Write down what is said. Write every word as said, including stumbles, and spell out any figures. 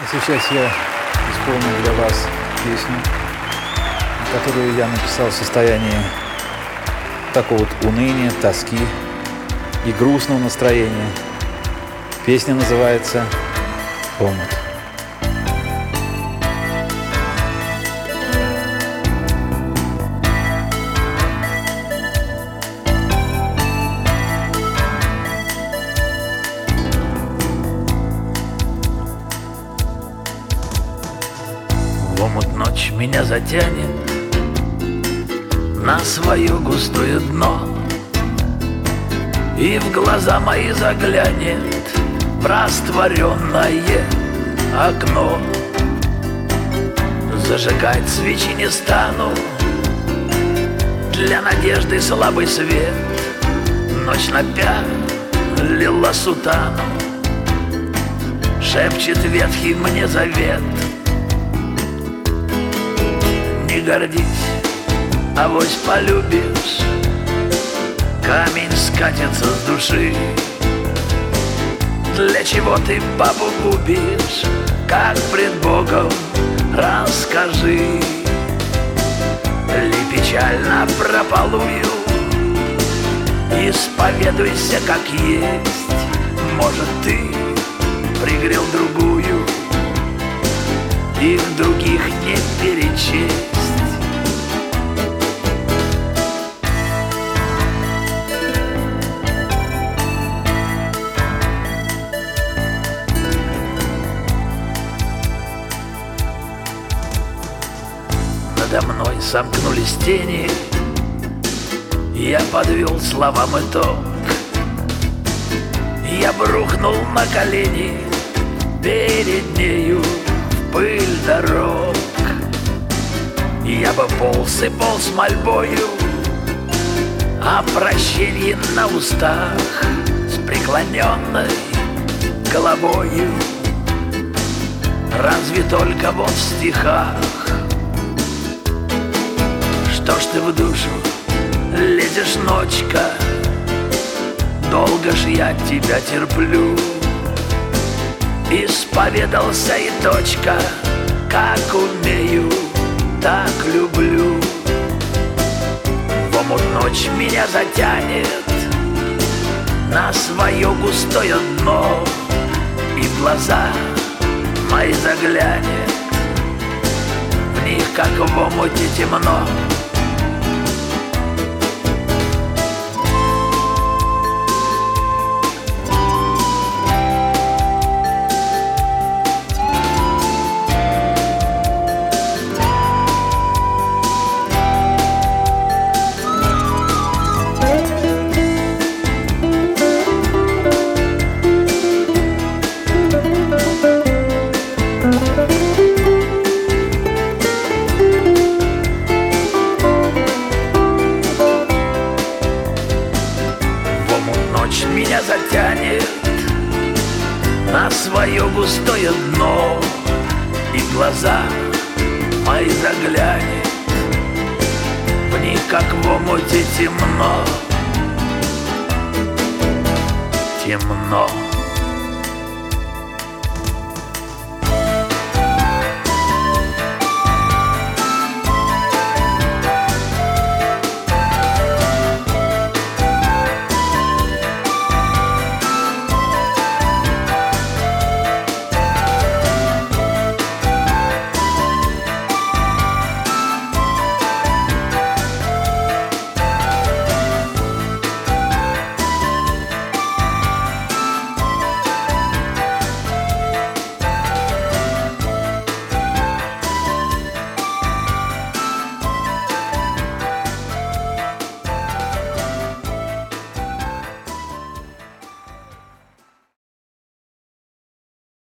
Сейчас я исполню для вас песню, которую я написал в состоянии такого вот уныния, тоски и грустного настроения. Песня называется «Омут». В омут ночь меня затянет на свое густое дно, и в глаза мои заглянет в растворенное окно. Зажигать свечи не стану, для надежды слабый свет. Ночь напялила сутану, шепчет ветхий мне завет. Не гордись, авось полюбишь, камень скатится с души. Для чего ты бабу губишь, как пред Богом расскажи. Ли печально прополую, исповедуйся как есть. Может, ты пригрел другую, их других не перечесть. Надо мной сомкнулись тени, я подвел словам итог. Я брухнул на колени перед нею в пыль дорог. Я бы полз и полз мольбою о прощении на устах, с преклоненной головою. Разве только вот в стихах. Что ж ты в душу лезешь, ночка, долго ж я тебя терплю. Исповедался и точка, как умею, так люблю. В омут ночь меня затянет на свое густое дно, и в глаза мои заглянет, в них, как в омуте, темно. Ночь меня затянет на свое густое дно, и в глаза мои заглянет, в них, как в омуте, темно. Темно.